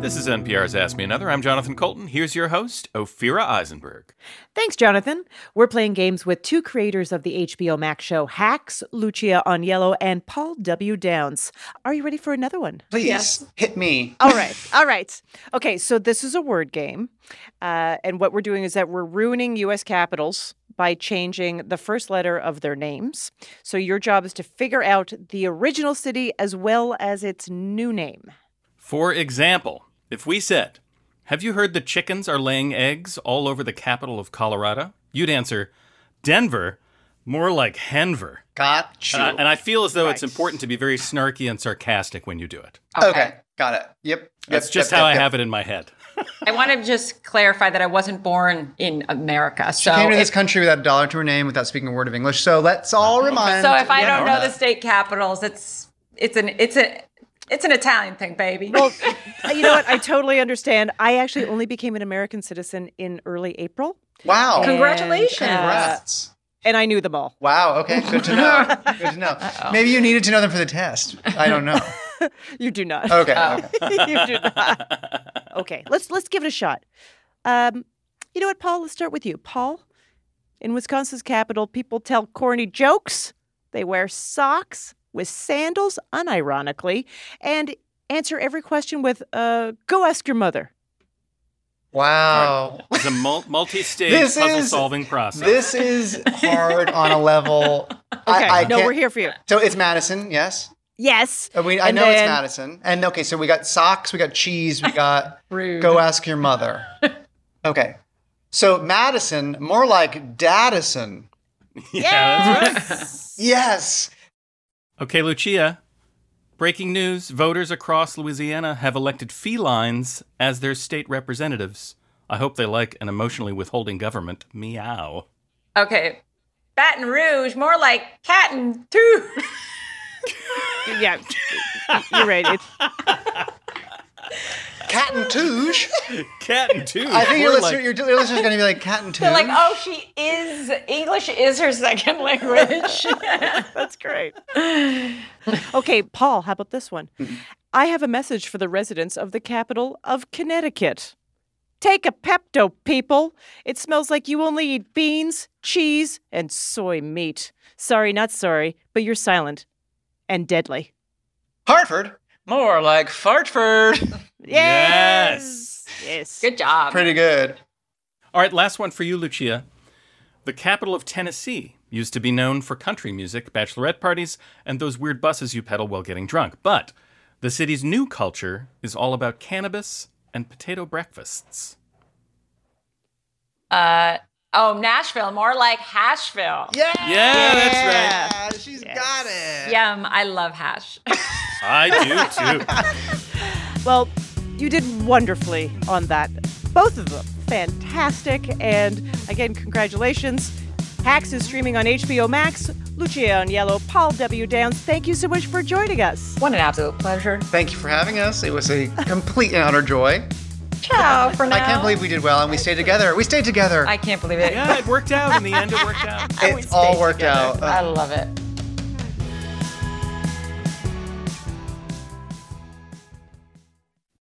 This is NPR's Ask Me Another. I'm Jonathan Colton. Here's your host, Ophira Eisenberg. Thanks, Jonathan. We're playing games with two creators of the HBO Max show Hacks, Lucia Aniello and Paul W. Downs. Are you ready for another one? Please, hit me. All right. Okay, so this is a word game. And what we're doing is that we're ruining U.S. capitals by changing the first letter of their names. So your job is to figure out the original city as well as its new name. For example, if we said, have you heard the chickens are laying eggs all over the capital of Colorado? You'd answer, Denver, more like Henver. Got you. And I feel as though it's important to be very snarky and sarcastic when you do it. Okay, got it. Yep. That's just how I have it in my head. I want to just clarify that I wasn't born in America. She came to this country without a dollar to her name, without speaking a word of English. So let's all remind. So if I don't know the state capitals, it's an Italian thing, baby. Well, you know what? I totally understand. I actually only became an American citizen in early April. Wow. Congratulations. Congrats. And I knew them all. Wow. Okay. Good to know. Good to know. Uh-oh. Maybe you needed to know them for the test. I don't know. You do not. Okay. You do not. Okay. Let's give it a shot. You know what, Paul? Let's start with you. Paul, in Wisconsin's capital, people tell corny jokes. They wear socks with sandals, unironically, and answer every question with, go ask your mother. Wow. It's a multi-stage puzzle-solving process. This is hard on a level. Okay, we're here for you. So it's Madison, yes? Yes. I know it's Madison. And okay, so we got socks, we got cheese, we got go ask your mother. Okay. So Madison, more like Daddison. Yeah, that's right. Yes. Okay, Lucia. Breaking news. Voters across Louisiana have elected felines as their state representatives. I hope they like an emotionally withholding government. Meow. Okay. Baton Rouge, more like cat and two. Yeah, you're right. It's Cat and Touche. Cat and Touche. I think your listener's going to be like, Cat and Touche. They're like, oh, English is her second language. That's great. Okay, Paul, how about this one? I have a message for the residents of the capital of Connecticut. Take a Pepto, people. It smells like you only eat beans, cheese, and soy meat. Sorry, not sorry, but you're silent and deadly. Hartford. More like Fartford. Yes. Good job. Pretty good. All right, last one for you, Lucia. The capital of Tennessee used to be known for country music, bachelorette parties, and those weird buses you pedal while getting drunk. But the city's new culture is all about cannabis and potato breakfasts. Nashville, more like Hashville. Yeah, that's right. She's got it. Yum, I love hash. I do, too. Well, you did wonderfully on that. Both of them. Fantastic. And again, congratulations. Hacks is streaming on HBO Max. Lucia Aniello, Paul W. Downs, thank you so much for joining us. What an absolute pleasure. Thank you for having us. It was a complete and utter joy. Ciao for now. I can't believe we did well and we stayed together. We stayed together. I can't believe it. Yeah, it worked out. In the end, it worked out. It all worked out. I love it.